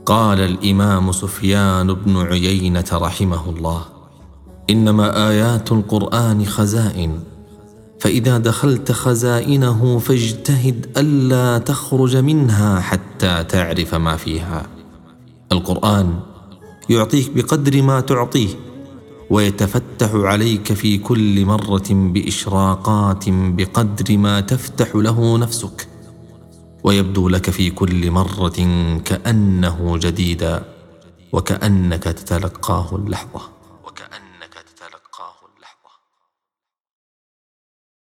قال الإمام سفيان بن عيينة رحمه الله: إنما آيات القرآن خزائن، فإذا دخلت خزائنه فاجتهد ألا تخرج منها حتى تعرف ما فيها. القرآن يعطيك بقدر ما تعطيه، ويتفتح عليك في كل مرة بإشراقات بقدر ما تفتح له نفسك، ويبدو لك في كل مرة كأنه جديدا، وكأنك تتلقاه اللحظة.